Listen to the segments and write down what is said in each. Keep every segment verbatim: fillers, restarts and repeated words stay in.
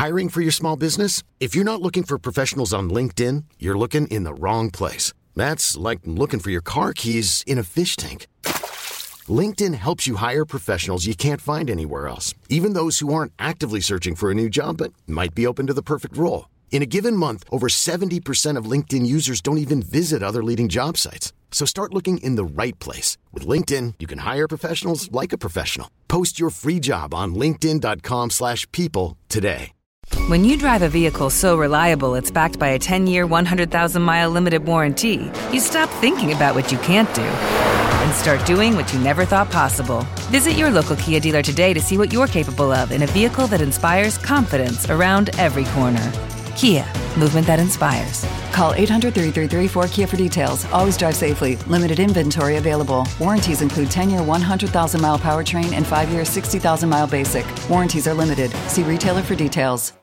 Hiring for your small business? If you're not looking for professionals on LinkedIn, you're looking in the wrong place. That's like looking for your car keys in a fish tank. LinkedIn helps you hire professionals you can't find anywhere else, even those who aren't actively searching for a new job but might be open to the perfect role. In a given month, over seventy percent of LinkedIn users don't even visit other leading job sites. So start looking in the right place. With LinkedIn, you can hire professionals like a professional. Post your free job on linkedin.com slash people today. When you drive a vehicle so reliable it's backed by a ten-year, one hundred thousand mile limited warranty, you stop thinking about what you can't do and start doing what you never thought possible. Visit your local Kia dealer today to see what you're capable of in a vehicle that inspires confidence around every corner. Kia, movement that inspires. Call eight hundred, three three three, four K I A for details. Always drive safely. Limited inventory available. Warranties include ten-year, one hundred thousand mile powertrain and five-year, sixty thousand mile basic. Warranties are limited. See retailer for details.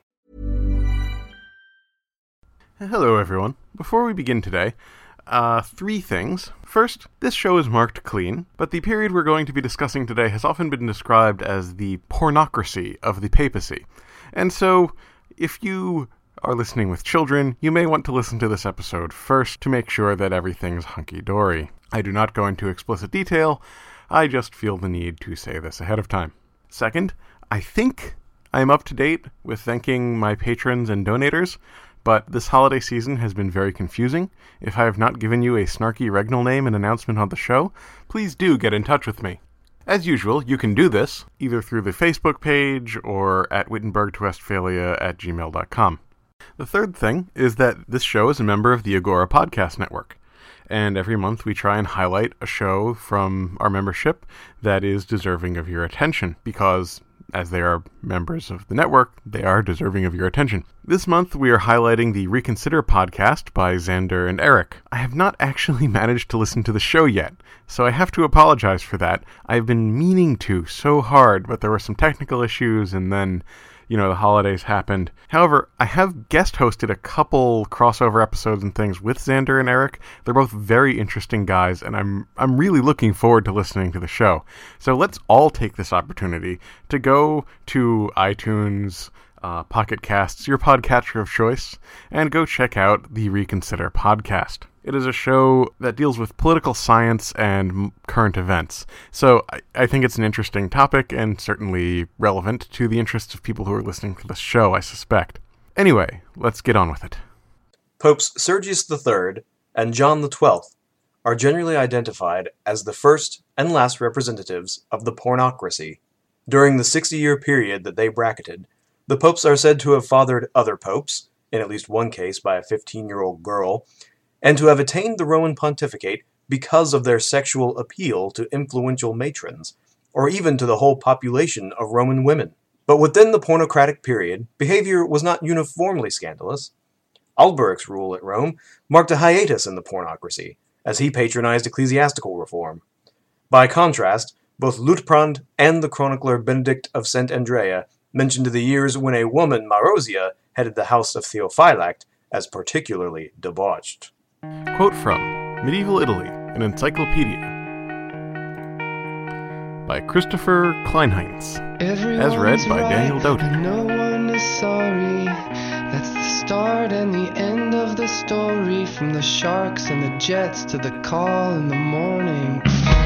Hello everyone. Before we begin today, uh, three things. First, this show is marked clean, but the period we're going to be discussing today has often been described as the pornocracy of the papacy. And so, if you are listening with children, you may want to listen to this episode first to make sure that everything's hunky-dory. I do not go into explicit detail, I just feel the need to say this ahead of time. Second, I think I am up to date with thanking my patrons and donators, but this holiday season has been very confusing. If I have not given you a snarky regnal name and announcement on the show, please do get in touch with me. As usual, you can do this either through the Facebook page or at wittenberg to westphalia at gmail dot com. The third thing is that this show is a member of the Agora Podcast Network, and every month we try and highlight a show from our membership that is deserving of your attention, because as they are members of the network, they are deserving of your attention. This month, we are highlighting the Reconsider podcast by Xander and Eric. I have not actually managed to listen to the show yet, so I have to apologize for that. I've been meaning to so hard, but there were some technical issues, and then, you know, the holidays happened. However, I have guest hosted a couple crossover episodes and things with Xander and Eric. They're both very interesting guys, and I'm I'm really looking forward to listening to the show. So let's all take this opportunity to go to iTunes, uh, Pocket Casts, your podcatcher of choice, and go check out the Reconsider podcast. It is a show that deals with political science and current events. So I, I think it's an interesting topic and certainly relevant to the interests of people who are listening to this show, I suspect. Anyway, let's get on with it. Popes Sergius the Third and John the Twelfth are generally identified as the first and last representatives of the pornocracy. During the sixty-year period that they bracketed, the popes are said to have fathered other popes, in at least one case by a fifteen-year-old girl, and to have attained the Roman pontificate because of their sexual appeal to influential matrons, or even to the whole population of Roman women. But within the pornocratic period, behavior was not uniformly scandalous. Alberic's rule at Rome marked a hiatus in the pornocracy, as he patronized ecclesiastical reform. By contrast, both Liutprand and the chronicler Benedict of Saint Andrea mentioned the years when a woman, Marozia, headed the house of Theophylact as particularly debauched. Quote from Medieval Italy, an encyclopedia by Christopher Kleinheinz, as read by Daniel Doty. No one is sorry. That's the start and the end of the story, from the sharks and the jets to the call in the morning.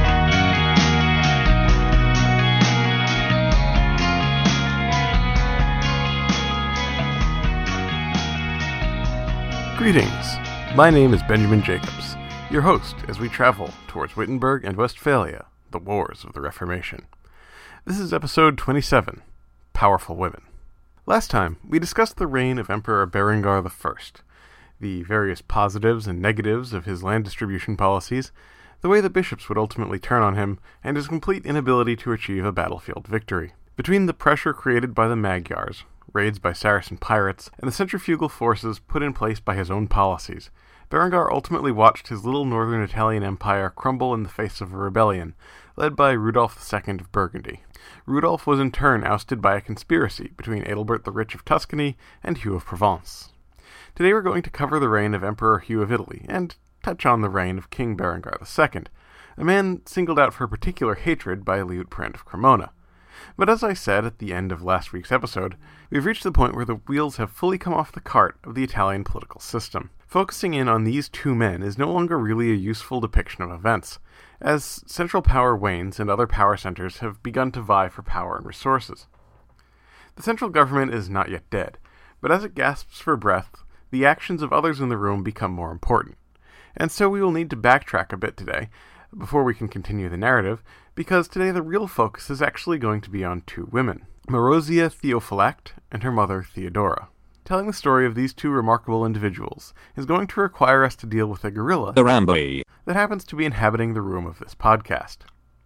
Greetings. My name is Benjamin Jacobs, your host as we travel towards Wittenberg and Westphalia, the wars of the Reformation. This is episode twenty-seven, Powerful Women. Last time, we discussed the reign of Emperor Berengar the First, the various positives and negatives of his land distribution policies, the way the bishops would ultimately turn on him, and his complete inability to achieve a battlefield victory. Between the pressure created by the Magyars, raids by Saracen pirates, and the centrifugal forces put in place by his own policies, Berengar ultimately watched his little northern Italian empire crumble in the face of a rebellion, led by Rudolf the Second of Burgundy. Rudolf was in turn ousted by a conspiracy between Adalbert the Rich of Tuscany and Hugh of Provence. Today we're going to cover the reign of Emperor Hugh of Italy, and touch on the reign of King Berengar the Second, a man singled out for particular hatred by Liutprand of Cremona. But as I said at the end of last week's episode, we've reached the point where the wheels have fully come off the cart of the Italian political system. Focusing in on these two men is no longer really a useful depiction of events, as central power wanes and other power centers have begun to vie for power and resources. The central government is not yet dead, but as it gasps for breath, the actions of others in the room become more important. And so we will need to backtrack a bit today, before we can continue the narrative, because today the real focus is actually going to be on two women, Marozia Theophylact and her mother Theodora. Telling the story of these two remarkable individuals is going to require us to deal with a gorilla the Rambo that happens to be inhabiting the room of this podcast.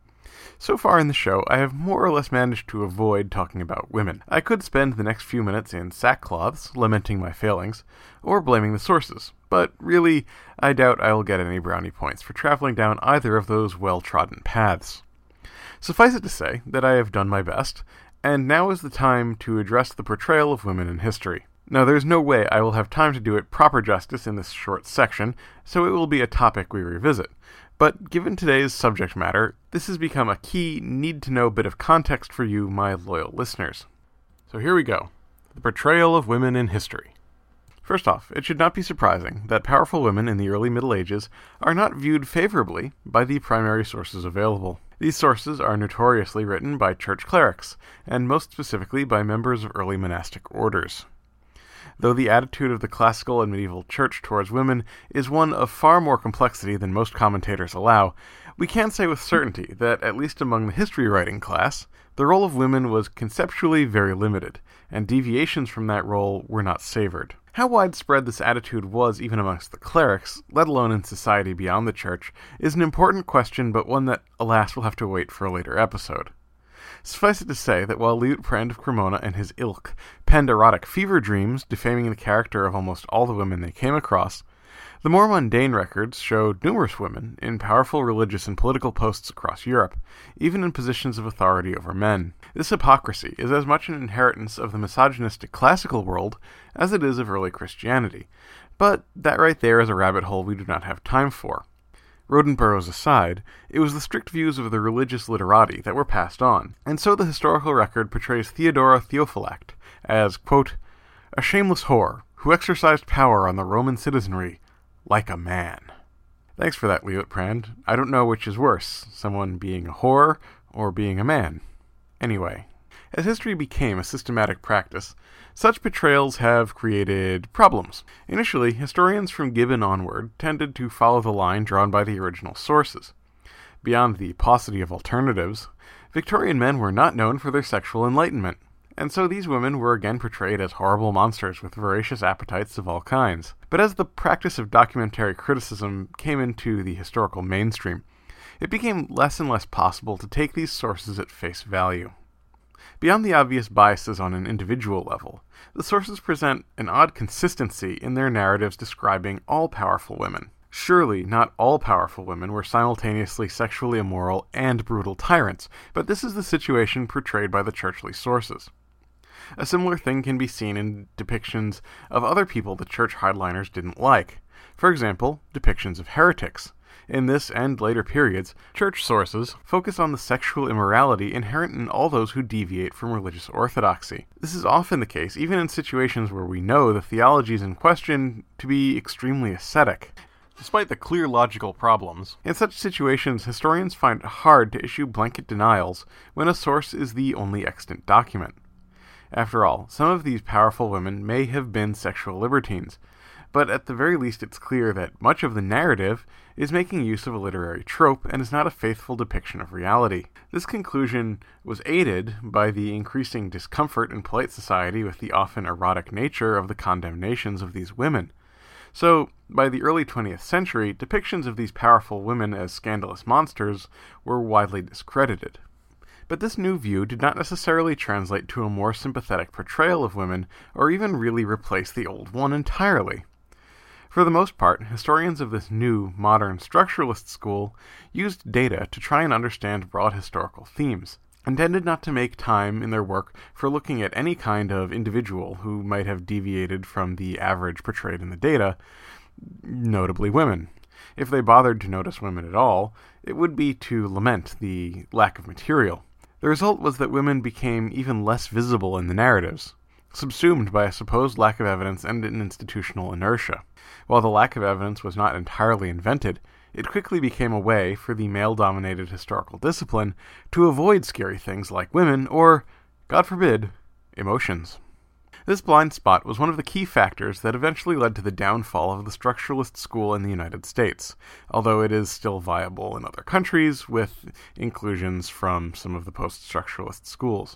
So far in the show, I have more or less managed to avoid talking about women. I could spend the next few minutes in sackcloths, lamenting my failings, or blaming the sources, but really, I doubt I will get any brownie points for traveling down either of those well-trodden paths. Suffice it to say that I have done my best, and now is the time to address the portrayal of women in history. Now, there's no way I will have time to do it proper justice in this short section, so it will be a topic we revisit. But given today's subject matter, this has become a key, need-to-know bit of context for you, my loyal listeners. So here we go. The portrayal of women in history. First off, it should not be surprising that powerful women in the early Middle Ages are not viewed favorably by the primary sources available. These sources are notoriously written by church clerics, and most specifically by members of early monastic orders. Though the attitude of the classical and medieval church towards women is one of far more complexity than most commentators allow, we can say with certainty that, at least among the history-writing class, the role of women was conceptually very limited, and deviations from that role were not savored. How widespread this attitude was even amongst the clerics, let alone in society beyond the church, is an important question, but one that, alas, will have to wait for a later episode. Suffice it to say that while Liutprand of Cremona and his ilk penned erotic fever dreams defaming the character of almost all the women they came across, the more mundane records showed numerous women in powerful religious and political posts across Europe, even in positions of authority over men. This hypocrisy is as much an inheritance of the misogynistic classical world as it is of early Christianity, but that right there is a rabbit hole we do not have time for. Roddenboroughs aside, it was the strict views of the religious literati that were passed on, and so the historical record portrays Theodora Theophylact as, quote, a shameless whore who exercised power on the Roman citizenry like a man. Thanks for that, Liutprand. I don't know which is worse, someone being a whore or being a man. Anyway, as history became a systematic practice, such portrayals have created problems. Initially, historians from Gibbon onward tended to follow the line drawn by the original sources. Beyond the paucity of alternatives, Victorian men were not known for their sexual enlightenment, and so these women were again portrayed as horrible monsters with voracious appetites of all kinds. But as the practice of documentary criticism came into the historical mainstream, it became less and less possible to take these sources at face value. Beyond the obvious biases on an individual level, the sources present an odd consistency in their narratives describing all powerful women. Surely not all powerful women were simultaneously sexually immoral and brutal tyrants, but this is the situation portrayed by the churchly sources. A similar thing can be seen in depictions of other people the church hardliners didn't like. For example, depictions of heretics. In this and later periods, church sources focus on the sexual immorality inherent in all those who deviate from religious orthodoxy. This is often the case even in situations where we know the theologies in question to be extremely ascetic. Despite the clear logical problems, in such situations historians find it hard to issue blanket denials when a source is the only extant document. After all, some of these powerful women may have been sexual libertines, but at the very least it's clear that much of the narrative is making use of a literary trope and is not a faithful depiction of reality. This conclusion was aided by the increasing discomfort in polite society with the often erotic nature of the condemnations of these women. So, by the early twentieth century, depictions of these powerful women as scandalous monsters were widely discredited. But this new view did not necessarily translate to a more sympathetic portrayal of women, or even really replace the old one entirely. For the most part, historians of this new, modern structuralist school used data to try and understand broad historical themes, and tended not to make time in their work for looking at any kind of individual who might have deviated from the average portrayed in the data, notably women. If they bothered to notice women at all, it would be to lament the lack of material. The result was that women became even less visible in the narratives, subsumed by a supposed lack of evidence and an institutional inertia. While the lack of evidence was not entirely invented, it quickly became a way for the male-dominated historical discipline to avoid scary things like women or, God forbid, emotions. This blind spot was one of the key factors that eventually led to the downfall of the structuralist school in the United States, although it is still viable in other countries with inclusions from some of the post-structuralist schools.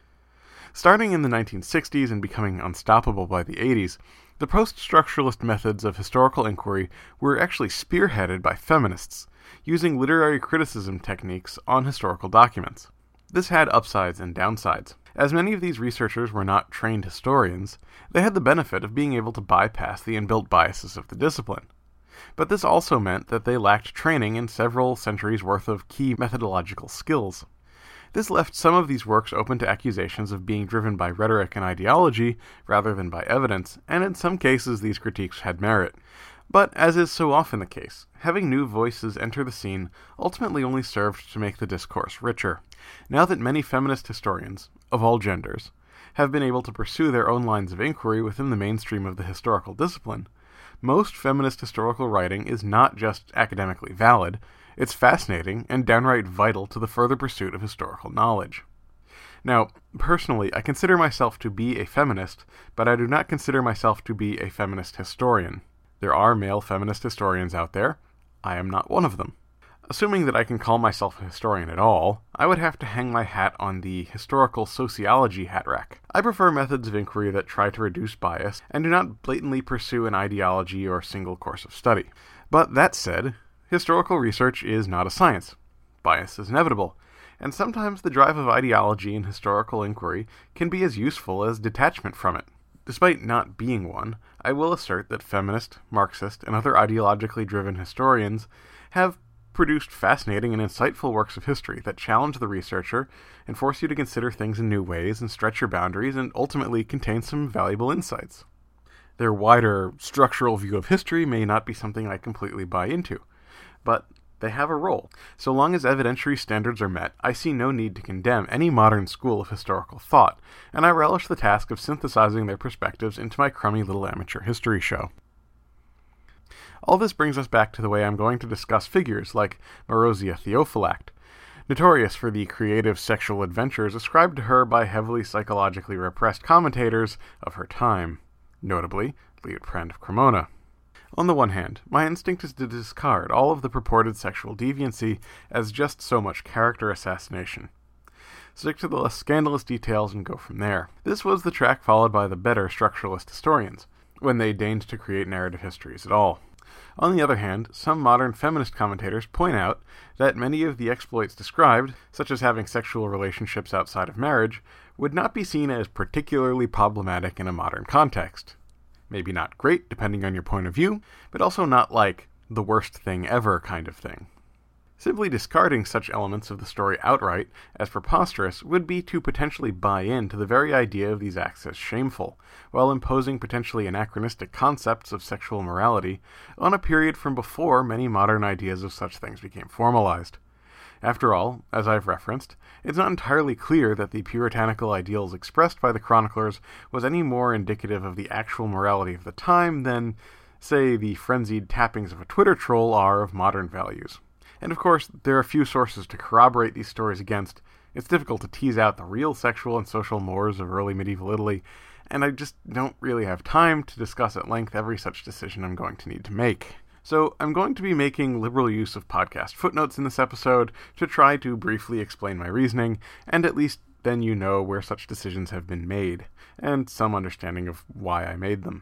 Starting in the nineteen sixties and becoming unstoppable by the eighties, the post-structuralist methods of historical inquiry were actually spearheaded by feminists, using literary criticism techniques on historical documents. This had upsides and downsides. As many of these researchers were not trained historians, they had the benefit of being able to bypass the inbuilt biases of the discipline. But this also meant that they lacked training in several centuries' worth of key methodological skills. This left some of these works open to accusations of being driven by rhetoric and ideology rather than by evidence, and in some cases these critiques had merit. But, as is so often the case, having new voices enter the scene ultimately only served to make the discourse richer. Now that many feminist historians, of all genders, have been able to pursue their own lines of inquiry within the mainstream of the historical discipline, most feminist historical writing is not just academically valid, it's fascinating and downright vital to the further pursuit of historical knowledge. Now, personally, I consider myself to be a feminist, but I do not consider myself to be a feminist historian. There are male feminist historians out there. I am not one of them. Assuming that I can call myself a historian at all, I would have to hang my hat on the historical sociology hat rack. I prefer methods of inquiry that try to reduce bias and do not blatantly pursue an ideology or single course of study. But that said, historical research is not a science. Bias is inevitable, and sometimes the drive of ideology in historical inquiry can be as useful as detachment from it. Despite not being one, I will assert that feminist, Marxist, and other ideologically driven historians have produced fascinating and insightful works of history that challenge the researcher and force you to consider things in new ways and stretch your boundaries and ultimately contain some valuable insights. Their wider structural view of history may not be something I completely buy into, but they have a role. So long as evidentiary standards are met, I see no need to condemn any modern school of historical thought, and I relish the task of synthesizing their perspectives into my crummy little amateur history show. All this brings us back to the way I'm going to discuss figures like Marozia Theophylact, notorious for the creative sexual adventures ascribed to her by heavily psychologically repressed commentators of her time, notably Liutprand of Cremona. On the one hand, my instinct is to discard all of the purported sexual deviancy as just so much character assassination. Stick to the less scandalous details and go from there. This was the track followed by the better structuralist historians, when they deigned to create narrative histories at all. On the other hand, some modern feminist commentators point out that many of the exploits described, such as having sexual relationships outside of marriage, would not be seen as particularly problematic in a modern context. Maybe not great, depending on your point of view, but also not like the worst thing ever kind of thing. Simply discarding such elements of the story outright as preposterous would be to potentially buy into the very idea of these acts as shameful, while imposing potentially anachronistic concepts of sexual morality on a period from before many modern ideas of such things became formalized. After all, as I've referenced, it's not entirely clear that the puritanical ideals expressed by the chroniclers was any more indicative of the actual morality of the time than, say, the frenzied tappings of a Twitter troll are of modern values. And of course, there are few sources to corroborate these stories against. It's difficult to tease out the real sexual and social mores of early medieval Italy, and I just don't really have time to discuss at length every such decision I'm going to need to make. So I'm going to be making liberal use of podcast footnotes in this episode to try to briefly explain my reasoning, and at least then you know where such decisions have been made, and some understanding of why I made them.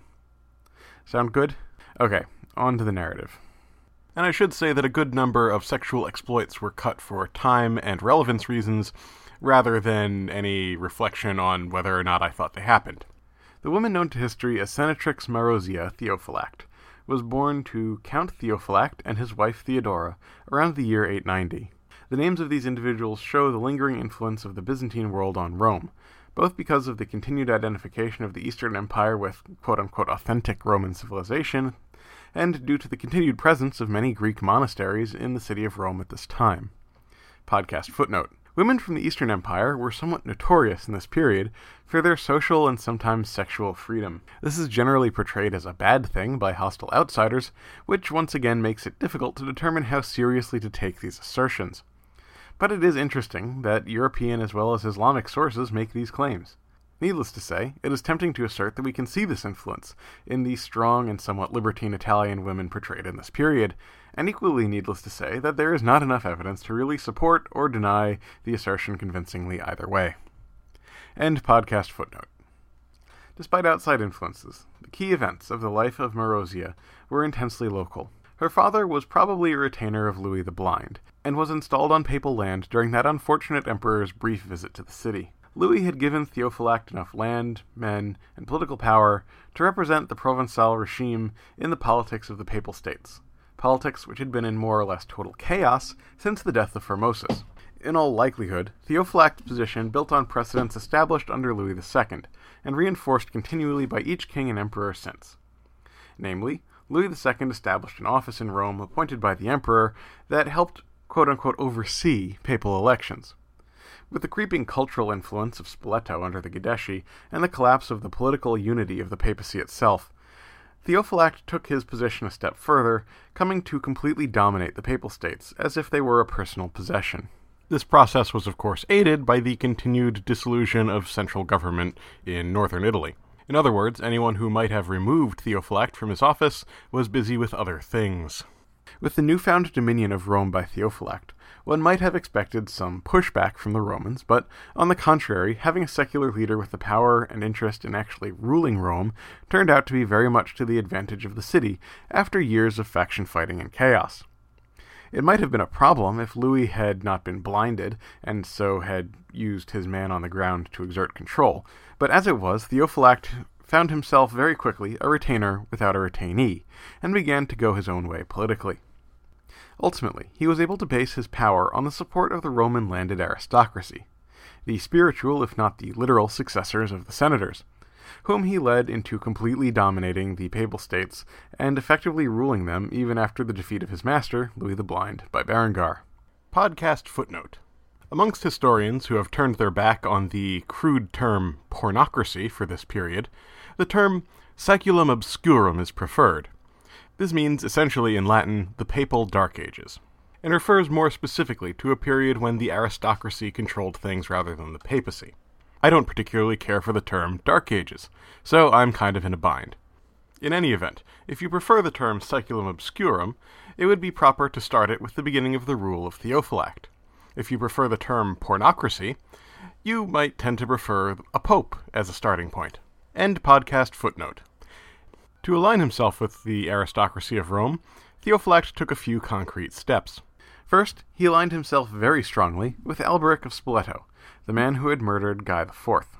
Sound good? Okay, on to the narrative. And I should say that a good number of sexual exploits were cut for time and relevance reasons, rather than any reflection on whether or not I thought they happened. The woman known to history as Senatrix Marozia Theophylact was born to Count Theophylact and his wife Theodora around the year eight ninety. The names of these individuals show the lingering influence of the Byzantine world on Rome, both because of the continued identification of the Eastern Empire with quote-unquote authentic Roman civilization, and due to the continued presence of many Greek monasteries in the city of Rome at this time. Podcast footnote. Women from the Eastern Empire were somewhat notorious in this period for their social and sometimes sexual freedom. This is generally portrayed as a bad thing by hostile outsiders, which once again makes it difficult to determine how seriously to take these assertions. But it is interesting that European as well as Islamic sources make these claims. Needless to say, it is tempting to assert that we can see this influence in the strong and somewhat libertine Italian women portrayed in this period, and equally needless to say that there is not enough evidence to really support or deny the assertion convincingly either way. End podcast footnote. Despite outside influences, the key events of the life of Marozia were intensely local. Her father was probably a retainer of Louis the Blind, and was installed on papal land during that unfortunate emperor's brief visit to the city. Louis had given Theophylact enough land, men, and political power to represent the Provençal regime in the politics of the Papal States, politics which had been in more or less total chaos since the death of Formosus. In all likelihood, Theophylact's position built on precedents established under Louis the Second, and reinforced continually by each king and emperor since. Namely, Louis the Second established an office in Rome appointed by the emperor that helped quote-unquote oversee papal elections. With the creeping cultural influence of Spoleto under the Gadeschi, and the collapse of the political unity of the papacy itself, Theophylact took his position a step further, coming to completely dominate the Papal States, as if they were a personal possession. This process was of course aided by the continued dissolution of central government in northern Italy. In other words, anyone who might have removed Theophylact from his office was busy with other things. With the newfound dominion of Rome by Theophylact, one might have expected some pushback from the Romans, but, on the contrary, having a secular leader with the power and interest in actually ruling Rome turned out to be very much to the advantage of the city after years of faction fighting and chaos. It might have been a problem if Louis had not been blinded, and so had used his man on the ground to exert control, but as it was, Theophylact found himself very quickly a retainer without a retainee, and began to go his own way politically. Ultimately, he was able to base his power on the support of the Roman landed aristocracy, the spiritual if not the literal successors of the senators, whom he led into completely dominating the Papal States and effectively ruling them even after the defeat of his master, Louis the Blind, by Berengar. Podcast footnote. Amongst historians who have turned their back on the crude term pornocracy for this period, the term saeculum obscurum is preferred. This means, essentially in Latin, the Papal Dark Ages, and refers more specifically to a period when the aristocracy controlled things rather than the papacy. I don't particularly care for the term Dark Ages, so I'm kind of in a bind. In any event, if you prefer the term saeculum obscurum, it would be proper to start it with the beginning of the rule of Theophylact. If you prefer the term pornocracy, you might tend to prefer a pope as a starting point. End podcast footnote. To align himself with the aristocracy of Rome, Theophylact took a few concrete steps. First, he aligned himself very strongly with Alberic of Spoleto, the man who had murdered Guy the Fourth.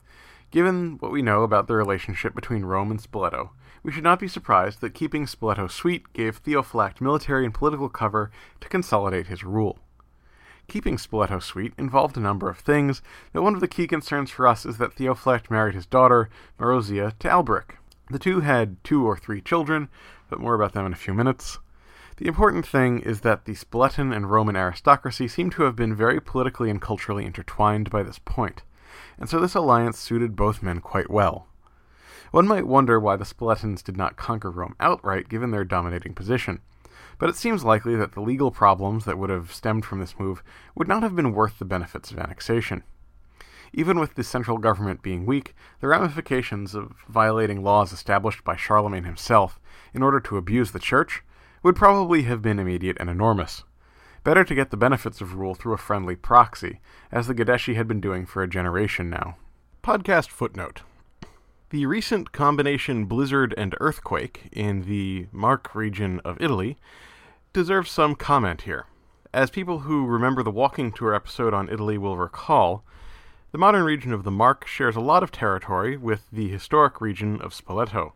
Given what we know about the relationship between Rome and Spoleto, we should not be surprised that keeping Spoleto sweet gave Theophylact military and political cover to consolidate his rule. Keeping Spoleto sweet involved a number of things, but one of the key concerns for us is that Theophylact married his daughter, Marozia, to Alberic. The two had two or three children, but more about them in a few minutes. The important thing is that the Spoletan and Roman aristocracy seem to have been very politically and culturally intertwined by this point, and so this alliance suited both men quite well. One might wonder why the Spoletans did not conquer Rome outright given their dominating position, but it seems likely that the legal problems that would have stemmed from this move would not have been worth the benefits of annexation. Even with the central government being weak, the ramifications of violating laws established by Charlemagne himself in order to abuse the church would probably have been immediate and enormous. Better to get the benefits of rule through a friendly proxy, as the Gadeschi had been doing for a generation now. Podcast footnote. The recent combination blizzard and earthquake in the Marche region of Italy deserves some comment here. As people who remember the walking tour episode on Italy will recall, the modern region of the Marche shares a lot of territory with the historic region of Spoleto.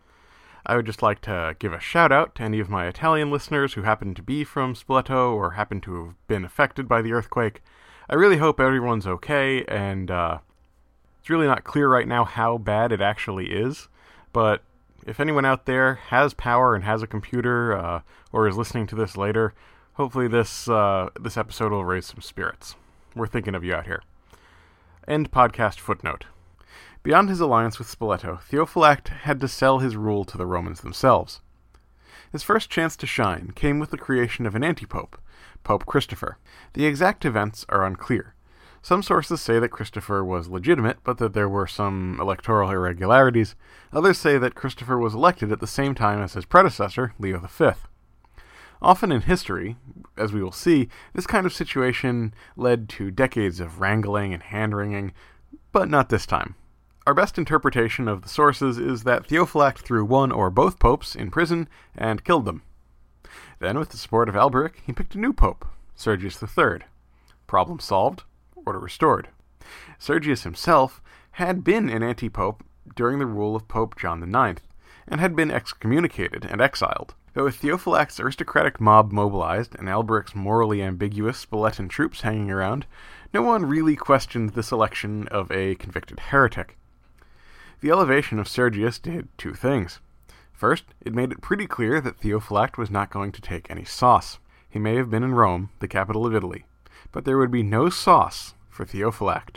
I would just like to give a shout-out to any of my Italian listeners who happen to be from Spoleto or happen to have been affected by the earthquake. I really hope everyone's okay, and uh, it's really not clear right now how bad it actually is, but if anyone out there has power and has a computer uh, or is listening to this later, hopefully this uh, this episode will raise some spirits. We're thinking of you out here. End podcast footnote. Beyond his alliance with Spoleto, Theophylact had to sell his rule to the Romans themselves. His first chance to shine came with the creation of an antipope, Pope Christopher. The exact events are unclear. Some sources say that Christopher was legitimate, but that there were some electoral irregularities. Others say that Christopher was elected at the same time as his predecessor, Leo the Fifth. Often in history, as we will see, this kind of situation led to decades of wrangling and hand-wringing, but not this time. Our best interpretation of the sources is that Theophylact threw one or both popes in prison and killed them. Then, with the support of Alberic, he picked a new pope, Sergius the Third. Problem solved. Order restored. Sergius himself had been an anti-pope during the rule of Pope John the Ninth, and had been excommunicated and exiled. But with Theophylact's aristocratic mob mobilized and Alberic's morally ambiguous Spoletan troops hanging around, no one really questioned this election of a convicted heretic. The elevation of Sergius did two things. First, it made it pretty clear that Theophylact was not going to take any sauce. He may have been in Rome, the capital of Italy, but there would be no sauce for Theophylact.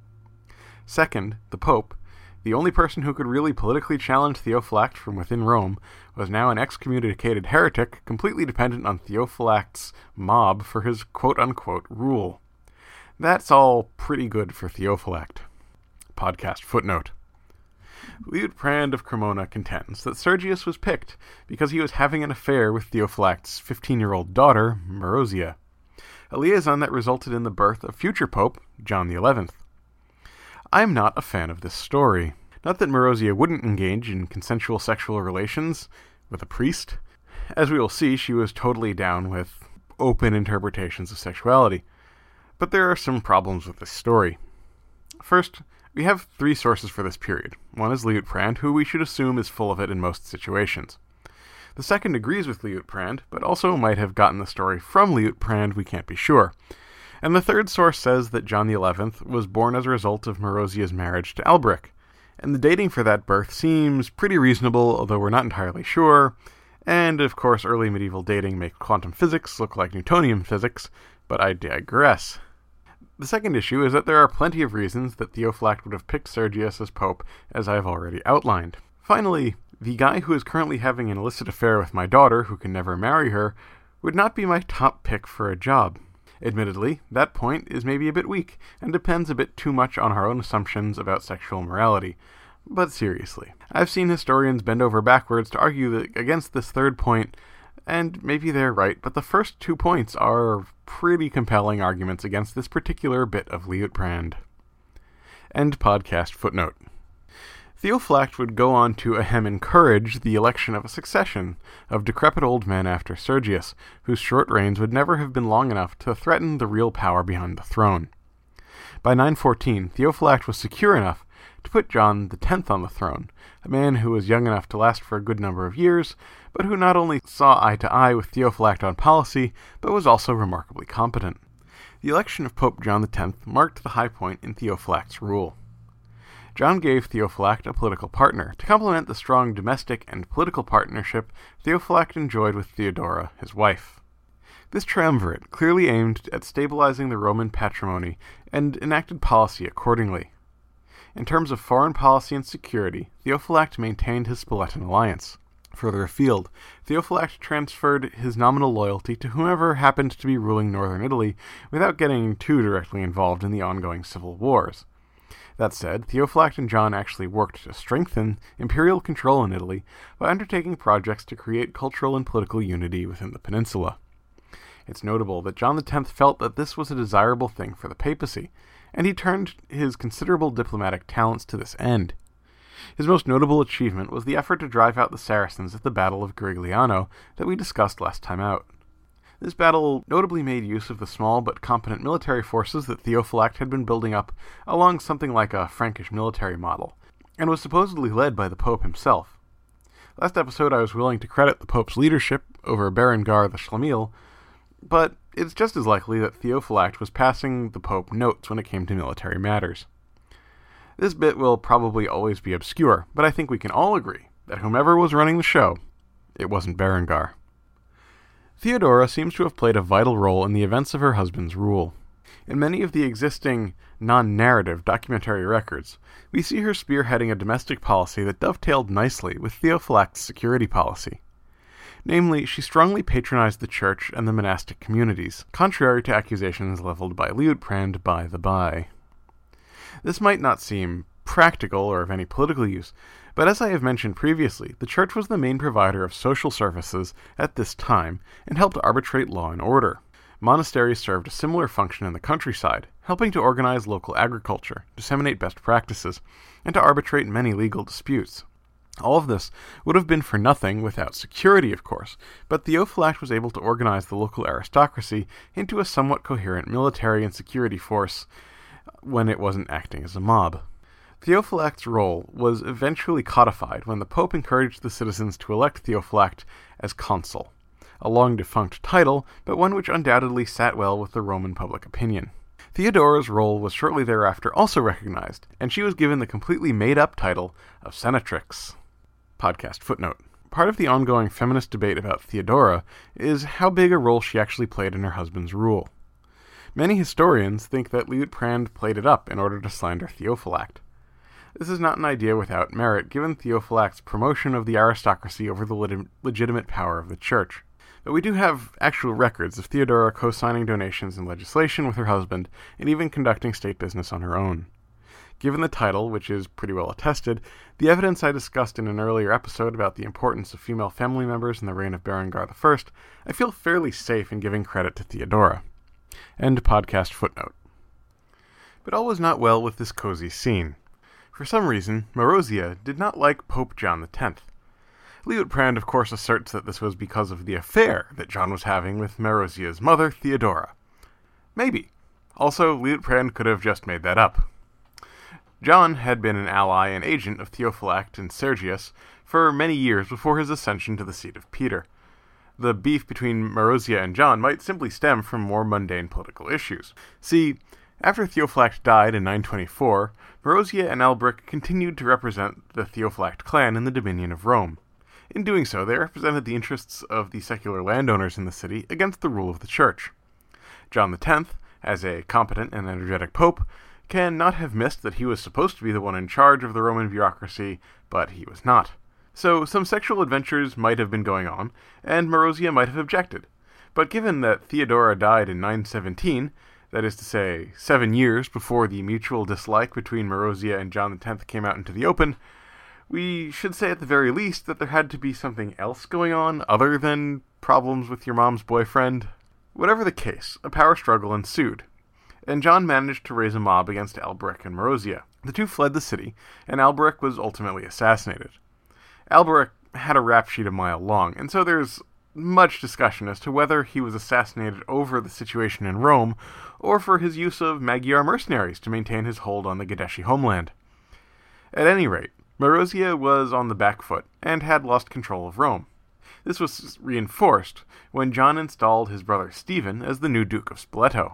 Second, the Pope, the only person who could really politically challenge Theophylact from within Rome, was now an excommunicated heretic completely dependent on Theophylact's mob for his quote-unquote rule. That's all pretty good for Theophylact. Podcast footnote. Liutprand of Cremona contends that Sergius was picked because he was having an affair with Theophylact's fifteen-year-old daughter, Marozia, a liaison that resulted in the birth of future Pope John the Eleventh. I'm not a fan of this story. Not that Marozia wouldn't engage in consensual sexual relations with a priest. As we will see, she was totally down with open interpretations of sexuality. But there are some problems with this story. First, we have three sources for this period. One is Liutprand, who we should assume is full of it in most situations. The second agrees with Liutprand, but also might have gotten the story from Liutprand, we can't be sure. And the third source says that John the Eleventh was born as a result of Marozia's marriage to Alberic, and the dating for that birth seems pretty reasonable, although we're not entirely sure, and of course early medieval dating makes quantum physics look like Newtonian physics, but I digress. The second issue is that there are plenty of reasons that Theophylact would have picked Sergius as pope, as I have already outlined. Finally, the guy who is currently having an illicit affair with my daughter, who can never marry her, would not be my top pick for a job. Admittedly, that point is maybe a bit weak, and depends a bit too much on our own assumptions about sexual morality. But seriously, I've seen historians bend over backwards to argue that against this third point, and maybe they're right, but the first two points are pretty compelling arguments against this particular bit of Liutprand. End podcast footnote. Theophylact would go on to ahem encourage the election of a succession of decrepit old men after Sergius, whose short reigns would never have been long enough to threaten the real power behind the throne. By nine fourteen, Theophylact was secure enough to put John the Tenth on the throne, a man who was young enough to last for a good number of years, but who not only saw eye to eye with Theophylact on policy, but was also remarkably competent. The election of Pope John the Tenth marked the high point in Theophylact's rule. John gave Theophylact a political partner to complement the strong domestic and political partnership Theophylact enjoyed with Theodora, his wife. This triumvirate clearly aimed at stabilizing the Roman patrimony and enacted policy accordingly. In terms of foreign policy and security, Theophylact maintained his Spoletan alliance. Further afield, Theophylact transferred his nominal loyalty to whomever happened to be ruling northern Italy without getting too directly involved in the ongoing civil wars. That said, Theophylact and John actually worked to strengthen imperial control in Italy by undertaking projects to create cultural and political unity within the peninsula. It's notable that John the Tenth felt that this was a desirable thing for the papacy, and he turned his considerable diplomatic talents to this end. His most notable achievement was the effort to drive out the Saracens at the Battle of Garigliano that we discussed last time out. This battle notably made use of the small but competent military forces that Theophylact had been building up along something like a Frankish military model, and was supposedly led by the Pope himself. Last episode I was willing to credit the Pope's leadership over Berengar the Schlemiel, but it's just as likely that Theophylact was passing the Pope notes when it came to military matters. This bit will probably always be obscure, but I think we can all agree that whomever was running the show, it wasn't Berengar. Theodora seems to have played a vital role in the events of her husband's rule. In many of the existing non-narrative documentary records, we see her spearheading a domestic policy that dovetailed nicely with Theophylact's security policy. Namely, she strongly patronized the church and the monastic communities, contrary to accusations leveled by Liutprand by the by. This might not seem practical or of any political use, but as I have mentioned previously, the church was the main provider of social services at this time and helped arbitrate law and order. Monasteries served a similar function in the countryside, helping to organize local agriculture, disseminate best practices, and to arbitrate many legal disputes. All of this would have been for nothing without security, of course, but Theophylact was able to organize the local aristocracy into a somewhat coherent military and security force when it wasn't acting as a mob. Theophylact's role was eventually codified when the Pope encouraged the citizens to elect Theophylact as consul, a long-defunct title, but one which undoubtedly sat well with the Roman public opinion. Theodora's role was shortly thereafter also recognized, and she was given the completely made-up title of Senatrix. Podcast footnote. Part of the ongoing feminist debate about Theodora is how big a role she actually played in her husband's rule. Many historians think that Liutprand played it up in order to slander Theophylact. This is not an idea without merit, given Theophylact's promotion of the aristocracy over the leg- legitimate power of the church. But we do have actual records of Theodora co-signing donations and legislation with her husband, and even conducting state business on her own. Given the title, which is pretty well attested, the evidence I discussed in an earlier episode about the importance of female family members in the reign of Berengar the First, I feel fairly safe in giving credit to Theodora. End podcast footnote. But all was not well with this cozy scene. For some reason, Marozia did not like Pope John the Tenth. Liutprand, of course, asserts that this was because of the affair that John was having with Marozia's mother, Theodora. Maybe. Also, Liutprand could have just made that up. John had been an ally and agent of Theophylact and Sergius for many years before his ascension to the seat of Peter. The beef between Marozia and John might simply stem from more mundane political issues. See, after Theophylact died in nine twenty-four, Marozia and Albric continued to represent the Theophylact clan in the dominion of Rome. In doing so, they represented the interests of the secular landowners in the city against the rule of the church. John the Tenth, as a competent and energetic pope, can not have missed that he was supposed to be the one in charge of the Roman bureaucracy, but he was not. So some sexual adventures might have been going on, and Marozia might have objected. But given that Theodora died in nine seventeen, that is to say, seven years before the mutual dislike between Marozia and John the Tenth came out into the open, we should say at the very least that there had to be something else going on other than problems with your mom's boyfriend. Whatever the case, a power struggle ensued, and John managed to raise a mob against Albric and Marozia. The two fled the city, and Albric was ultimately assassinated. Albric had a rap sheet a mile long, and so there's much discussion as to whether he was assassinated over the situation in Rome, or for his use of Magyar mercenaries to maintain his hold on the Gadeshi homeland. At any rate, Marozia was on the back foot, and had lost control of Rome. This was reinforced when John installed his brother Stephen as the new Duke of Spoleto.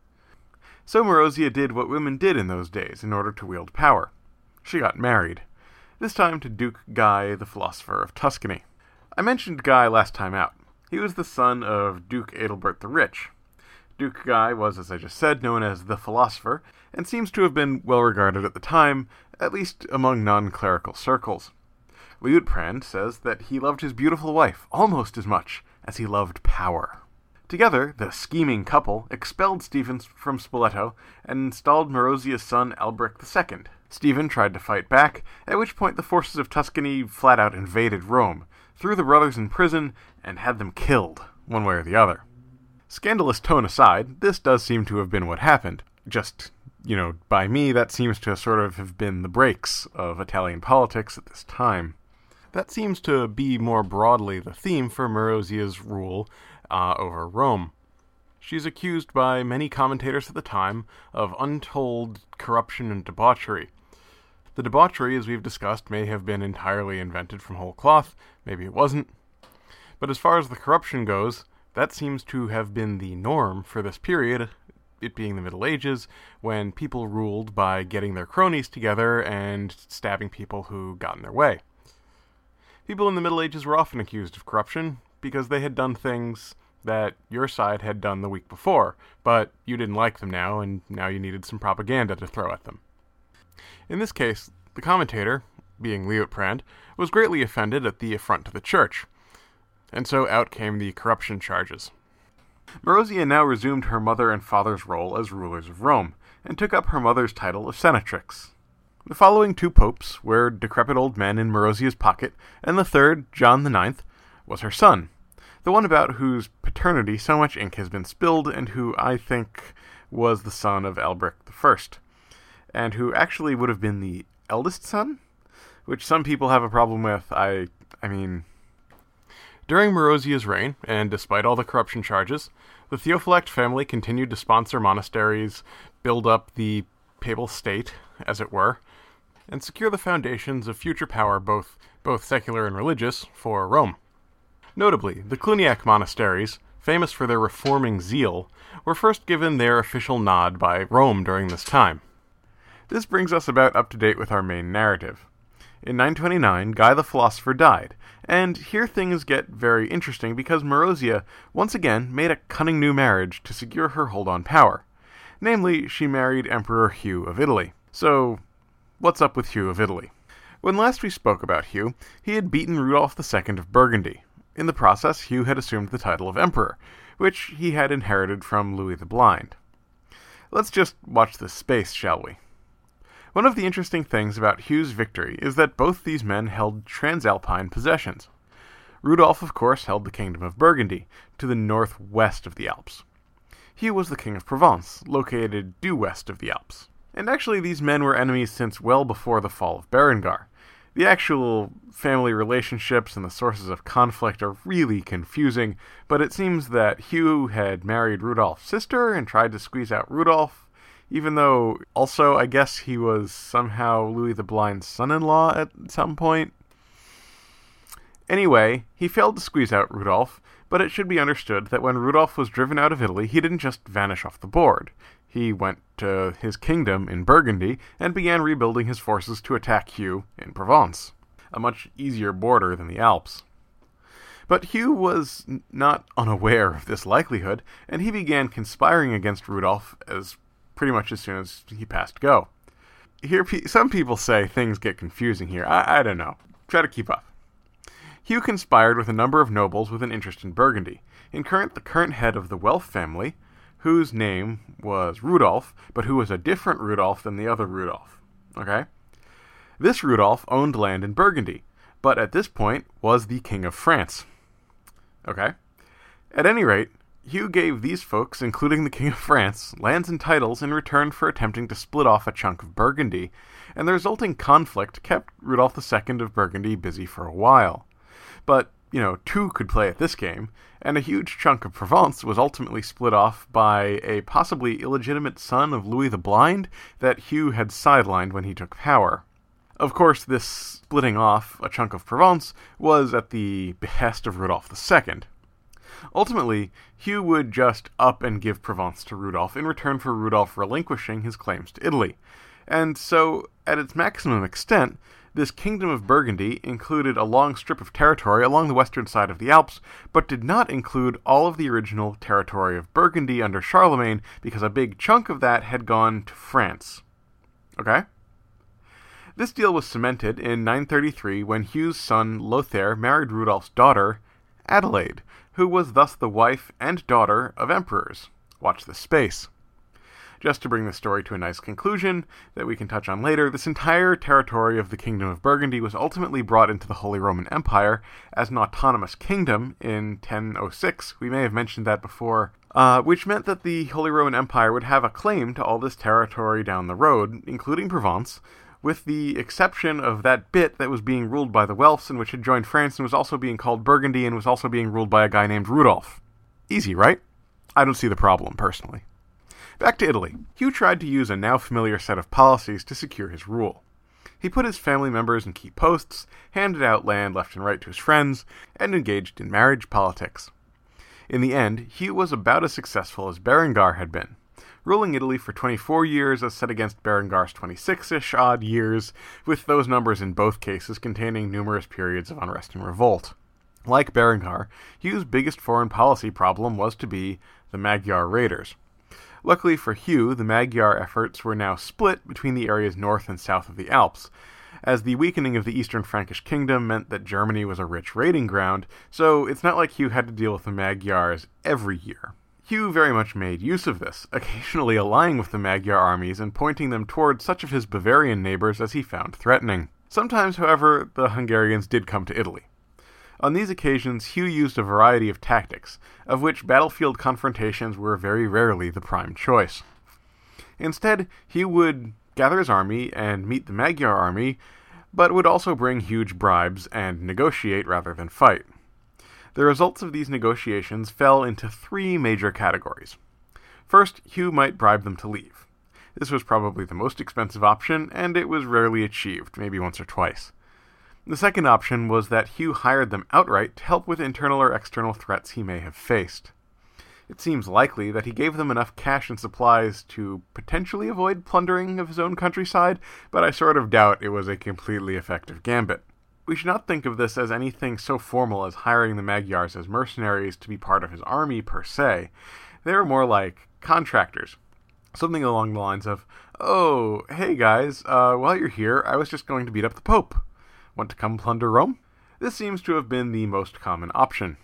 So Marozia did what women did in those days in order to wield power. She got married, this time to Duke Guy the Philosopher of Tuscany. I mentioned Guy last time out. He was the son of Duke Adalbert the Rich. Duke Guy was, as I just said, known as the Philosopher, and seems to have been well regarded at the time, at least among non-clerical circles. Liutprand says that he loved his beautiful wife almost as much as he loved power. Together, the scheming couple expelled Stephen from Spoleto and installed Marozia's son Albric the Second. Stephen tried to fight back, at which point the forces of Tuscany flat out invaded Rome, threw the brothers in prison, and had them killed, one way or the other. Scandalous tone aside, this does seem to have been what happened. Just, you know, by me, that seems to sort of have been the breaks of Italian politics at this time. That seems to be more broadly the theme for Marozia's rule uh, over Rome. She's accused by many commentators at the time of untold corruption and debauchery. The debauchery, as we've discussed, may have been entirely invented from whole cloth, maybe it wasn't. But as far as the corruption goes, that seems to have been the norm for this period, it being the Middle Ages, when people ruled by getting their cronies together and stabbing people who got in their way. People in the Middle Ages were often accused of corruption because they had done things that your side had done the week before, but you didn't like them now, and now you needed some propaganda to throw at them. In this case, the commentator, being Liutprand, was greatly offended at the affront to the church, and so out came the corruption charges. Marozia now resumed her mother and father's role as rulers of Rome, and took up her mother's title of senatrix. The following two popes were decrepit old men in Marozia's pocket, and the third, John the Ninth, was her son, the one about whose paternity so much ink has been spilled, and who, I think, was the son of Albric the First, and who actually would have been the eldest son, which some people have a problem with. I, I mean... During Marozia's reign, and despite all the corruption charges, the Theophylact family continued to sponsor monasteries, build up the papal state, as it were, and secure the foundations of future power, both both secular and religious, for Rome. Notably, the Cluniac monasteries, famous for their reforming zeal, were first given their official nod by Rome during this time. This brings us about up to date with our main narrative. In nine twenty-nine, Guy the Philosopher died, and here things get very interesting because Marozia once again made a cunning new marriage to secure her hold on power. Namely, she married Emperor Hugh of Italy. So, what's up with Hugh of Italy? When last we spoke about Hugh, he had beaten Rudolph the Second of Burgundy. In the process, Hugh had assumed the title of Emperor, which he had inherited from Louis the Blind. Let's just watch this space, shall we? One of the interesting things about Hugh's victory is that both these men held transalpine possessions. Rudolph, of course, held the Kingdom of Burgundy, to the northwest of the Alps. Hugh was the King of Provence, located due west of the Alps. And actually these men were enemies since well before the fall of Berengar. The actual family relationships and the sources of conflict are really confusing, but it seems that Hugh had married Rudolph's sister and tried to squeeze out Rudolph, even though also I guess he was somehow Louis the Blind's son-in-law at some point. Anyway, he failed to squeeze out Rudolph, but it should be understood that when Rudolph was driven out of Italy, he didn't just vanish off the board. He went to his kingdom in Burgundy and began rebuilding his forces to attack Hugh in Provence, a much easier border than the Alps. But Hugh was n- not unaware of this likelihood, and he began conspiring against Rudolph as pretty much as soon as he passed go. Here, pe- some people say things get confusing here. I, I don't know. Try to keep up. Hugh conspired with a number of nobles with an interest in Burgundy, in current the current head of the Welf family, whose name was Rudolph, but who was a different Rudolph than the other Rudolph. Okay? This Rudolph owned land in Burgundy, but at this point was the King of France. Okay? At any rate, Hugh gave these folks, including the King of France, lands and titles in return for attempting to split off a chunk of Burgundy, and the resulting conflict kept Rudolph the Second of Burgundy busy for a while. But, you know, two could play at this game, and a huge chunk of Provence was ultimately split off by a possibly illegitimate son of Louis the Blind that Hugh had sidelined when he took power. Of course, this splitting off a chunk of Provence was at the behest of Rudolph the Second. Ultimately, Hugh would just up and give Provence to Rudolph in return for Rudolph relinquishing his claims to Italy. And so, at its maximum extent, this Kingdom of Burgundy included a long strip of territory along the western side of the Alps, but did not include all of the original territory of Burgundy under Charlemagne, because a big chunk of that had gone to France. Okay? This deal was cemented in nine thirty-three when Hugh's son Lothair married Rudolph's daughter, Adelaide, who was thus the wife and daughter of emperors. Watch this space. Just to bring the story to a nice conclusion that we can touch on later, this entire territory of the Kingdom of Burgundy was ultimately brought into the Holy Roman Empire as an autonomous kingdom in ten oh six. We may have mentioned that before, uh, which meant that the Holy Roman Empire would have a claim to all this territory down the road, including Provence, with the exception of that bit that was being ruled by the Welfs and which had joined France and was also being called Burgundy and was also being ruled by a guy named Rudolph. Easy, right? I don't see the problem, personally. Back to Italy. Hugh tried to use a now familiar set of policies to secure his rule. He put his family members in key posts, handed out land left and right to his friends, and engaged in marriage politics. In the end, Hugh was about as successful as Berengar had been, ruling Italy for twenty-four years as set against Berengar's twenty-six-ish odd years, with those numbers in both cases containing numerous periods of unrest and revolt. Like Berengar, Hugh's biggest foreign policy problem was to be the Magyar raiders. Luckily for Hugh, the Magyar efforts were now split between the areas north and south of the Alps, as the weakening of the Eastern Frankish kingdom meant that Germany was a rich raiding ground, so it's not like Hugh had to deal with the Magyars every year. Hugh very much made use of this, occasionally allying with the Magyar armies and pointing them toward such of his Bavarian neighbors as he found threatening. Sometimes, however, the Hungarians did come to Italy. On these occasions, Hugh used a variety of tactics, of which battlefield confrontations were very rarely the prime choice. Instead, Hugh would gather his army and meet the Magyar army, but would also bring huge bribes and negotiate rather than fight. The results of these negotiations fell into three major categories. First, Hugh might bribe them to leave. This was probably the most expensive option, and it was rarely achieved, maybe once or twice. The second option was that Hugh hired them outright to help with internal or external threats he may have faced. It seems likely that he gave them enough cash and supplies to potentially avoid plundering of his own countryside, but I sort of doubt it was a completely effective gambit. We should not think of this as anything so formal as hiring the Magyars as mercenaries to be part of his army per se. They were more like contractors. Something along the lines of, "Oh, hey guys, uh, while you're here, I was just going to beat up the Pope. Want to come plunder Rome?" This seems to have been the most common option.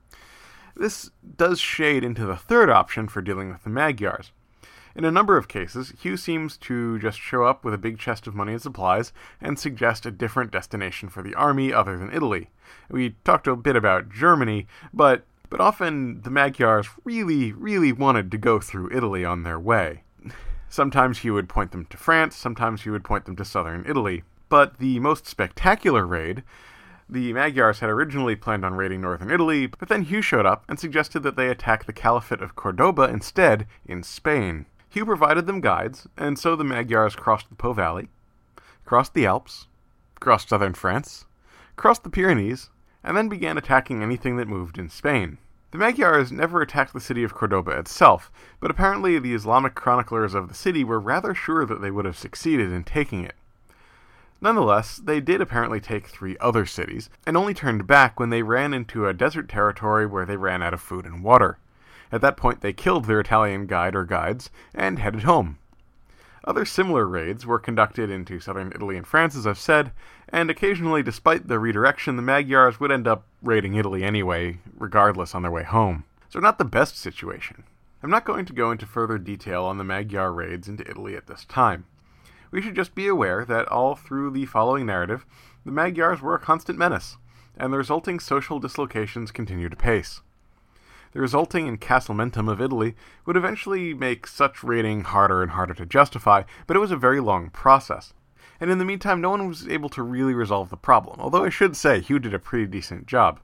This does shade into the third option for dealing with the Magyars. In a number of cases, Hugh seems to just show up with a big chest of money and supplies and suggest a different destination for the army other than Italy. We talked a bit about Germany, but but often the Magyars really, really wanted to go through Italy on their way. Sometimes Hugh would point them to France, sometimes he would point them to southern Italy. But the most spectacular raid, the Magyars had originally planned on raiding northern Italy, but then Hugh showed up and suggested that they attack the Caliphate of Cordoba instead in Spain. Hugh provided them guides, and so the Magyars crossed the Po Valley, crossed the Alps, crossed southern France, crossed the Pyrenees, and then began attacking anything that moved in Spain. The Magyars never attacked the city of Cordoba itself, but apparently the Islamic chroniclers of the city were rather sure that they would have succeeded in taking it. Nonetheless, they did apparently take three other cities, and only turned back when they ran into a desert territory where they ran out of food and water. At that point, they killed their Italian guide or guides, and headed home. Other similar raids were conducted into southern Italy and France, as I've said, and occasionally, despite the redirection, the Magyars would end up raiding Italy anyway, regardless on their way home. So not the best situation. I'm not going to go into further detail on the Magyar raids into Italy at this time. We should just be aware that all through the following narrative, the Magyars were a constant menace, and the resulting social dislocations continued apace. The resulting encastlementum of Italy would eventually make such raiding harder and harder to justify, but it was a very long process. And in the meantime, no one was able to really resolve the problem, although I should say Hugh did a pretty decent job.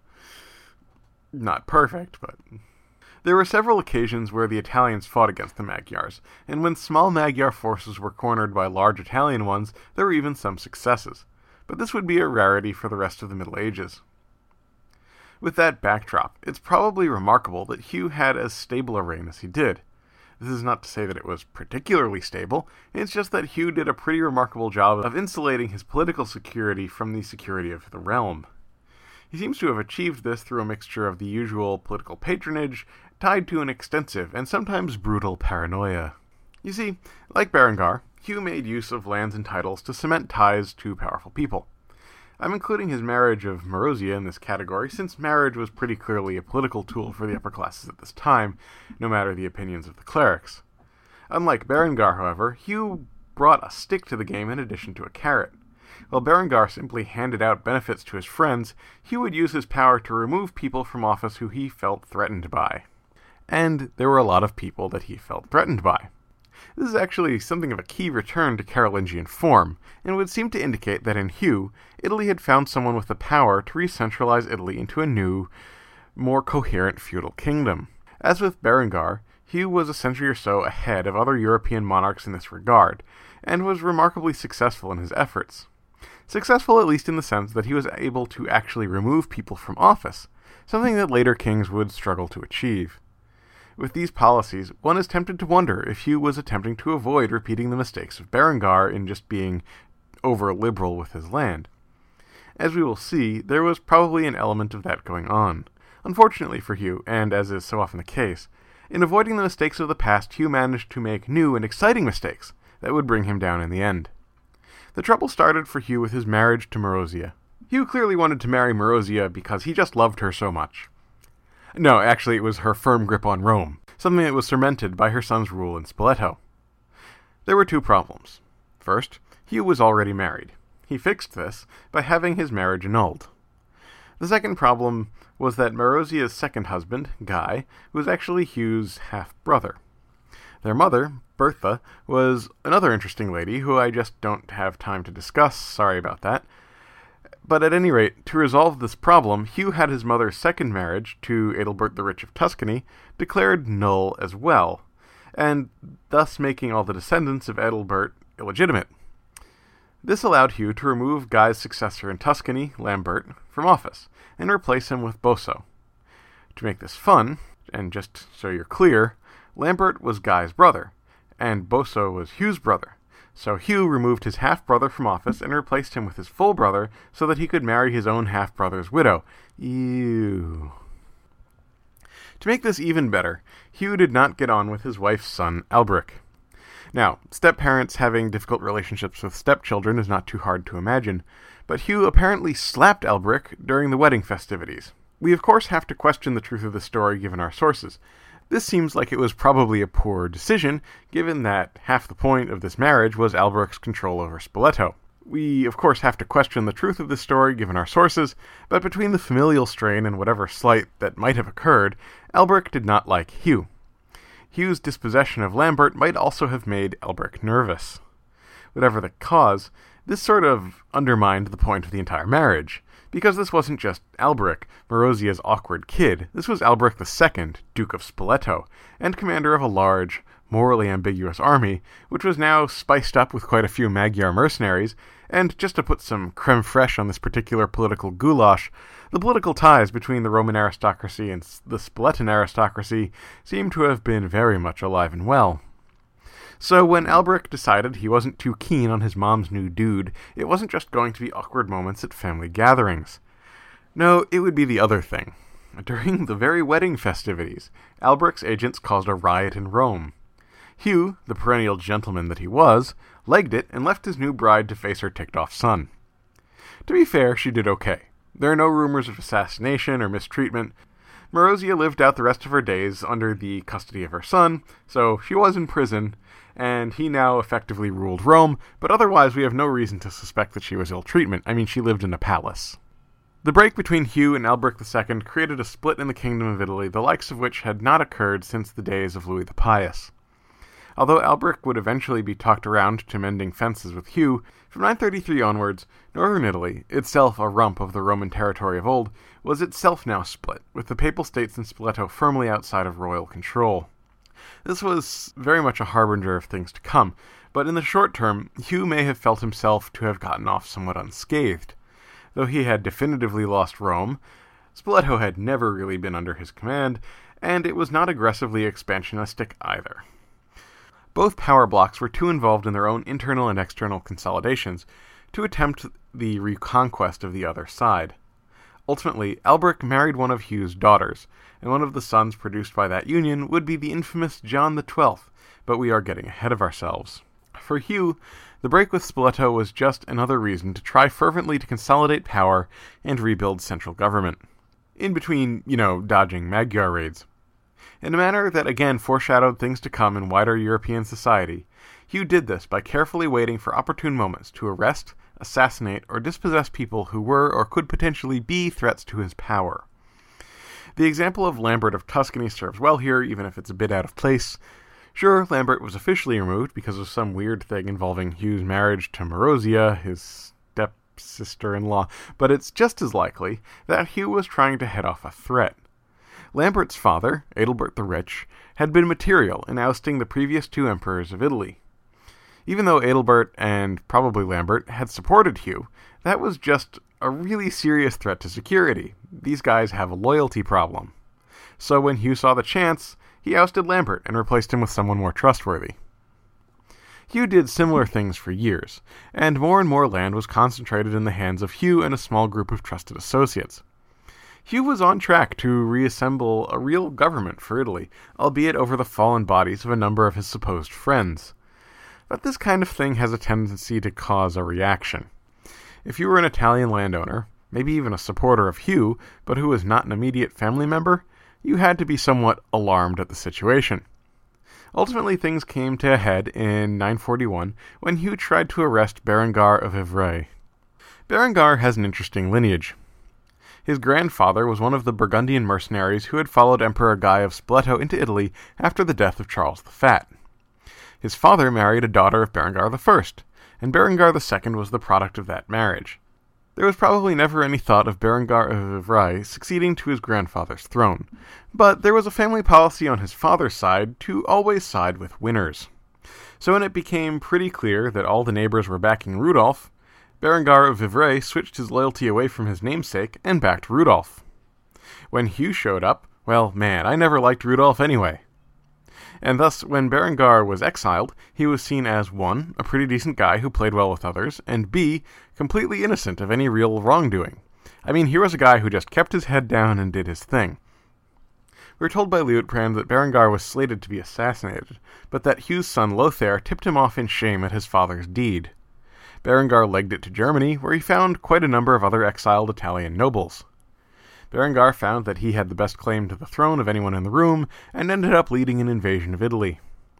Not perfect, but... There were several occasions where the Italians fought against the Magyars, and when small Magyar forces were cornered by large Italian ones, there were even some successes. But this would be a rarity for the rest of the Middle Ages. With that backdrop, it's probably remarkable that Hugh had as stable a reign as he did. This is not to say that it was particularly stable, it's just that Hugh did a pretty remarkable job of insulating his political security from the security of the realm. He seems to have achieved this through a mixture of the usual political patronage, tied to an extensive and sometimes brutal paranoia. You see, like Berengar, Hugh made use of lands and titles to cement ties to powerful people. I'm including his marriage of Marozia in this category, since marriage was pretty clearly a political tool for the upper classes at this time, no matter the opinions of the clerics. Unlike Berengar, however, Hugh brought a stick to the game in addition to a carrot. While Berengar simply handed out benefits to his friends, Hugh would use his power to remove people from office who he felt threatened by. And there were a lot of people that he felt threatened by. This is actually something of a key return to Carolingian form, and would seem to indicate that in Hugh, Italy had found someone with the power to re-centralize Italy into a new, more coherent feudal kingdom. As with Berengar, Hugh was a century or so ahead of other European monarchs in this regard, and was remarkably successful in his efforts. Successful at least in the sense that he was able to actually remove people from office, something that later kings would struggle to achieve. With these policies, one is tempted to wonder if Hugh was attempting to avoid repeating the mistakes of Berengar in just being over-liberal with his land. As we will see, there was probably an element of that going on. Unfortunately for Hugh, and as is so often the case, in avoiding the mistakes of the past, Hugh managed to make new and exciting mistakes that would bring him down in the end. The trouble started for Hugh with his marriage to Marozia. Hugh clearly wanted to marry Marozia because he just loved her so much. No, actually it was her firm grip on Rome, something that was cemented by her son's rule in Spoleto. There were two problems. First, Hugh was already married. He fixed this by having his marriage annulled. The second problem was that Marozia's second husband, Guy, was actually Hugh's half-brother. Their mother, Bertha, was another interesting lady who I just don't have time to discuss, sorry about that. But at any rate, to resolve this problem, Hugh had his mother's second marriage, to Adalbert the Rich of Tuscany, declared null as well, and thus making all the descendants of Adalbert illegitimate. This allowed Hugh to remove Guy's successor in Tuscany, Lambert, from office, and replace him with Boso. To make this fun, and just so you're clear, Lambert was Guy's brother, and Boso was Hugh's brother, so Hugh removed his half-brother from office and replaced him with his full brother so that he could marry his own half-brother's widow. Ew. To make this even better, Hugh did not get on with his wife's son, Albric. Now, step-parents having difficult relationships with stepchildren is not too hard to imagine, but Hugh apparently slapped Albric during the wedding festivities. We of course have to question the truth of the story given our sources. This seems like it was probably a poor decision, given that half the point of this marriage was Albric's control over Spoleto. We of course have to question the truth of this story given our sources, but between the familial strain and whatever slight that might have occurred, Albric did not like Hugh. Hugh's dispossession of Lambert might also have made Albric nervous. Whatever the cause, this sort of undermined the point of the entire marriage, because this wasn't just Albric, Marozia's awkward kid. This was Albric the Second, Duke of Spoleto, and commander of a large, morally ambiguous army, which was now spiced up with quite a few Magyar mercenaries, and just to put some creme fraiche on this particular political goulash, the political ties between the Roman aristocracy and the Spoletan aristocracy seem to have been very much alive and well. So when Albric decided he wasn't too keen on his mom's new dude, it wasn't just going to be awkward moments at family gatherings. No, it would be the other thing. During the very wedding festivities, Albric's agents caused a riot in Rome. Hugh, the perennial gentleman that he was, legged it and left his new bride to face her ticked-off son. To be fair, she did okay. There are no rumors of assassination or mistreatment. Marozia lived out the rest of her days under the custody of her son, so she was in prison, and he now effectively ruled Rome, but otherwise we have no reason to suspect that she was ill-treatment. I mean, she lived in a palace. The break between Hugh and Albric the Second created a split in the Kingdom of Italy, the likes of which had not occurred since the days of Louis the Pious. Although Albric would eventually be talked around to mending fences with Hugh, from nine thirty-three onwards, northern Italy, itself a rump of the Roman territory of old, was itself now split, with the Papal States and Spoleto firmly outside of royal control. This was very much a harbinger of things to come, but in the short term, Hugh may have felt himself to have gotten off somewhat unscathed. Though he had definitively lost Rome, Spoleto had never really been under his command, and it was not aggressively expansionistic either. Both power blocks were too involved in their own internal and external consolidations to attempt the reconquest of the other side. Ultimately, Albric married one of Hugh's daughters, and one of the sons produced by that union would be the infamous John the Twelfth, but we are getting ahead of ourselves. For Hugh, the break with Spoleto was just another reason to try fervently to consolidate power and rebuild central government. In between, you know, dodging Magyar raids. In a manner that again foreshadowed things to come in wider European society, Hugh did this by carefully waiting for opportune moments to arrest, assassinate, or dispossess people who were or could potentially be threats to his power. The example of Lambert of Tuscany serves well here, even if it's a bit out of place. Sure, Lambert was officially removed because of some weird thing involving Hugh's marriage to Marozia, his step-sister-in-law, but it's just as likely that Hugh was trying to head off a threat. Lambert's father, Adalbert the Rich, had been material in ousting the previous two emperors of Italy. Even though Adalbert, and probably Lambert, had supported Hugh, that was just a really serious threat to security. These guys have a loyalty problem. So when Hugh saw the chance, he ousted Lambert and replaced him with someone more trustworthy. Hugh did similar things for years, and more and more land was concentrated in the hands of Hugh and a small group of trusted associates. Hugh was on track to reassemble a real government for Italy, albeit over the fallen bodies of a number of his supposed friends. But this kind of thing has a tendency to cause a reaction. If you were an Italian landowner, maybe even a supporter of Hugh, but who was not an immediate family member, you had to be somewhat alarmed at the situation. Ultimately, things came to a head in nine forty-one when Hugh tried to arrest Berengar of Ivrea. Berengar has an interesting lineage. His grandfather was one of the Burgundian mercenaries who had followed Emperor Guy of Spoleto into Italy after the death of Charles the Fat. His father married a daughter of Berengar the First, and Berengar the Second was the product of that marriage. There was probably never any thought of Berengar of Ivrea succeeding to his grandfather's throne, but there was a family policy on his father's side to always side with winners. So when it became pretty clear that all the neighbors were backing Rudolf, Berengar of Ivrea switched his loyalty away from his namesake and backed Rudolf. When Hugh showed up, well, man, I never liked Rudolf anyway. And thus, when Berengar was exiled, he was seen as, one, a pretty decent guy who played well with others, and b, completely innocent of any real wrongdoing. I mean, here was a guy who just kept his head down and did his thing. We were told by Liutprand that Berengar was slated to be assassinated, but that Hugh's son Lothair tipped him off in shame at his father's deed. Berengar legged it to Germany, where he found quite a number of other exiled Italian nobles. Berengar found that he had the best claim to the throne of anyone in the room, and ended up leading an invasion of Italy.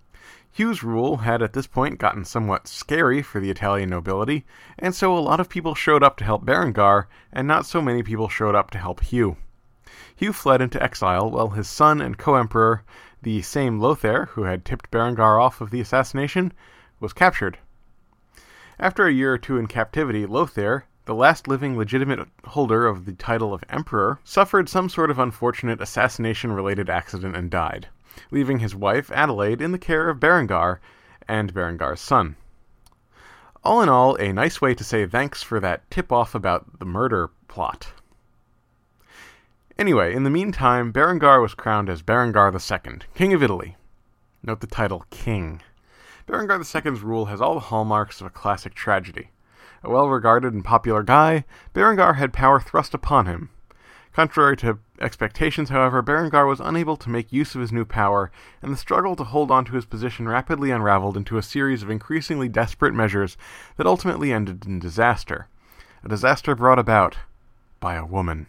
Hugh's rule had at this point gotten somewhat scary for the Italian nobility, and so a lot of people showed up to help Berengar, and not so many people showed up to help Hugh. Hugh fled into exile, while his son and co-emperor, the same Lothair, who had tipped Berengar off of the assassination, was captured. After a year or two in captivity, Lothair, the last living legitimate holder of the title of emperor, suffered some sort of unfortunate assassination-related accident and died, leaving his wife, Adelaide, in the care of Berengar and Berengar's son. All in all, a nice way to say thanks for that tip-off about the murder plot. Anyway, in the meantime, Berengar was crowned as Berengar the Second, King of Italy. Note the title, King. Berengar the Second's rule has all the hallmarks of a classic tragedy. A well-regarded and popular guy, Berengar had power thrust upon him. Contrary to expectations, however, Berengar was unable to make use of his new power, and the struggle to hold on to his position rapidly unraveled into a series of increasingly desperate measures that ultimately ended in disaster. A disaster brought about by a woman.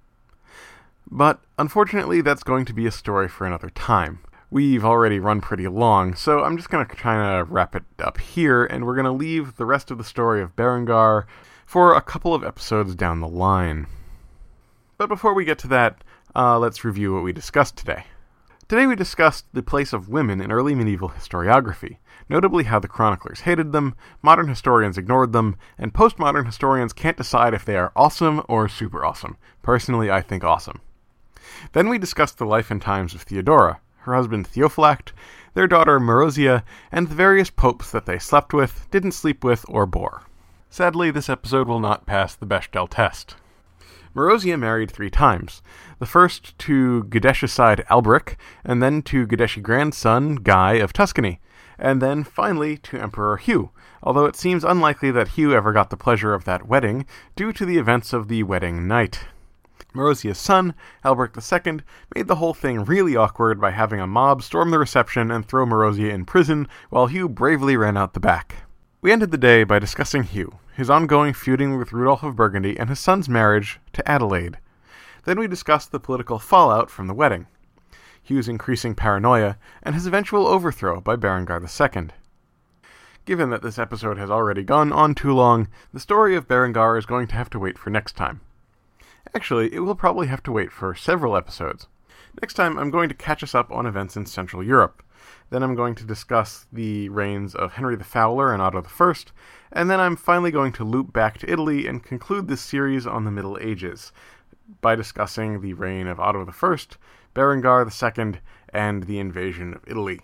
But, unfortunately, that's going to be a story for another time. We've already run pretty long, so I'm just going to try to wrap it up here, and we're going to leave the rest of the story of Berengar for a couple of episodes down the line. But before we get to that, uh, let's review what we discussed today. Today we discussed the place of women in early medieval historiography, notably how the chroniclers hated them, modern historians ignored them, and postmodern historians can't decide if they are awesome or super awesome. Personally, I think awesome. Then we discussed the life and times of Theodora, her husband Theophylact, their daughter Marozia, and the various popes that they slept with, didn't sleep with, or bore. Sadly, this episode will not pass the Bechdel test. Marozia married three times, the first to Gadeshicide Alberic, and then to Gadeshi grandson Guy of Tuscany, and then finally to Emperor Hugh, although it seems unlikely that Hugh ever got the pleasure of that wedding due to the events of the wedding night. Marozia's son, Alberic the Second, made the whole thing really awkward by having a mob storm the reception and throw Marozia in prison, while Hugh bravely ran out the back. We ended the day by discussing Hugh, his ongoing feuding with Rudolf of Burgundy, and his son's marriage to Adelaide. Then we discussed the political fallout from the wedding, Hugh's increasing paranoia, and his eventual overthrow by Berengar the Second. Given that this episode has already gone on too long, the story of Berengar is going to have to wait for next time. Actually, it will probably have to wait for several episodes. Next time, I'm going to catch us up on events in Central Europe. Then I'm going to discuss the reigns of Henry the Fowler and Otto the First, and then I'm finally going to loop back to Italy and conclude this series on the Middle Ages by discussing the reign of Otto the First, Berengar the Second, and the invasion of Italy.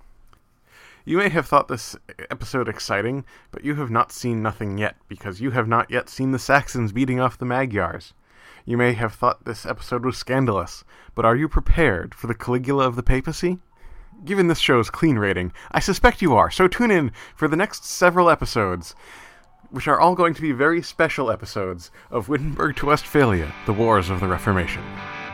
You may have thought this episode exciting, but you have not seen nothing yet, because you have not yet seen the Saxons beating off the Magyars. You may have thought this episode was scandalous, but are you prepared for the Caligula of the papacy? given this show's clean rating. I suspect you are, so tune in for the next several episodes, which are all going to be very special episodes of Wittenberg to Westphalia, the Wars of the Reformation.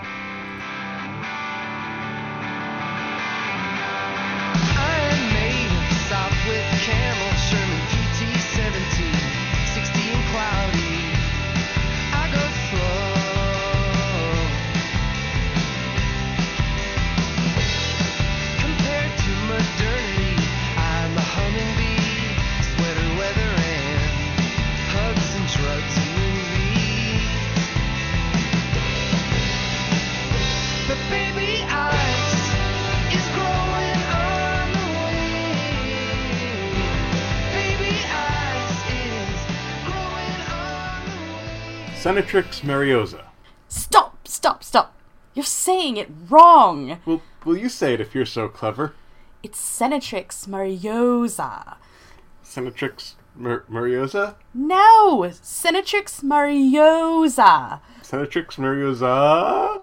Senatrix Mariosa. Stop, stop, stop. You're saying it wrong. Well, will you say it if you're so clever? It's Senatrix Mariosa. Senatrix Mar- Mariosa? No, Senatrix Mariosa. Senatrix Mariosa?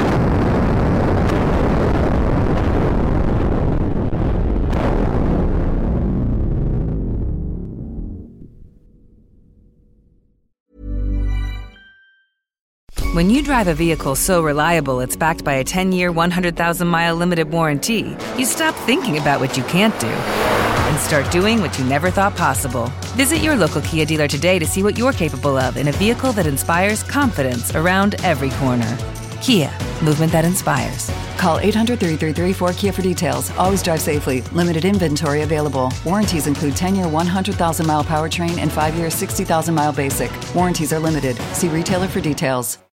When you drive a vehicle so reliable it's backed by a ten-year, one hundred thousand mile limited warranty, you stop thinking about what you can't do and start doing what you never thought possible. Visit your local Kia dealer today to see what you're capable of in a vehicle that inspires confidence around every corner. Kia, movement that inspires. Call eight hundred, three three three, four K I A for details. Always drive safely. Limited inventory available. Warranties include ten-year, one hundred thousand mile powertrain and five-year, sixty thousand mile basic. Warranties are limited. See retailer for details.